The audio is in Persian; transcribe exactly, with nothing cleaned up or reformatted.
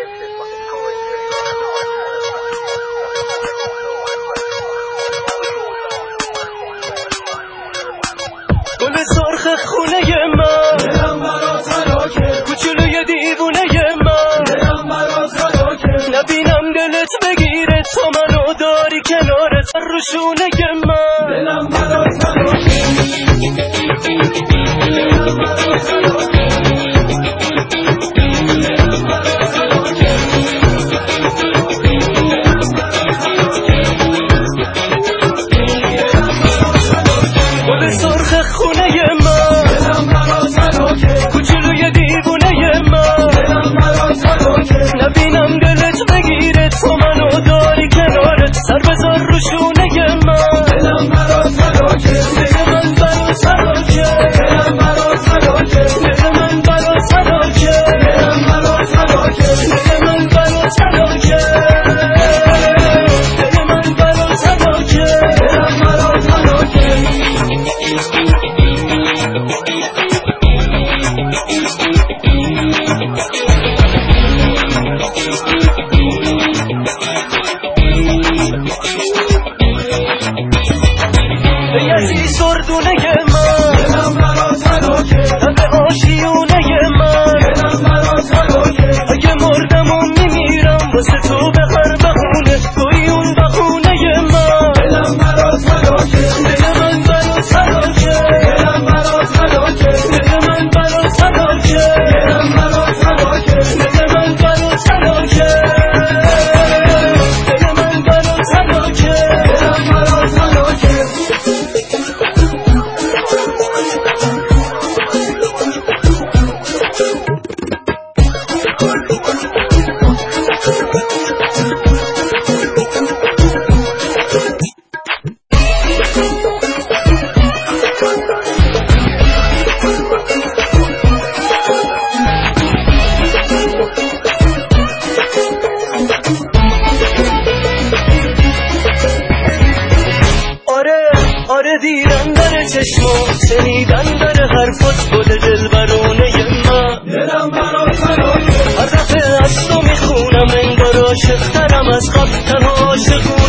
گل سرخ خونه من دلم برات هلاکه، کوچولوی دیوونه من دلم برات هلاکه، نبینم دلت بگیره تو منو داری کنارت رو شونه من دلم برات هلاکه، دلم برات هلاکه، گل سرخ خونه من دلم برات هلاکه، کوچولوی دیوونه من دلم برات هلاکه، نبینم دلت بگیره تو منو داری کنارت سر بذار رو شونه من دلم برات هلاکه، دل من برات هلاکه، دلم برات هلاکه، دل من برات هلاکه، دلم برات هلاکه، دل من برات هلاکه، دل من برات هلاکه، دلم برات هلاکه. یزی سردونه من دلم برات هلاکه، لب آشیونه من دلم برات هلاکه، اگه مردم و میمیرم واسه تو به هر بهونه توی اون بهونه من دلم برات هلاکه، دل من برات هلاکه، دلم برات هلاکه، دل من برات هلاکه، دلم برات هلاکه، دل من برات هلاکه، دل من برات هلاکه، دلم برات هلاکه. آره دیدن داره چشمات، شنیدن داره حرفات، گل دلبرونه من دلم برات هلاکه، هر دفعه از تو میخونم انگار عاشق‌ترم از قبل، تنها عاشقونه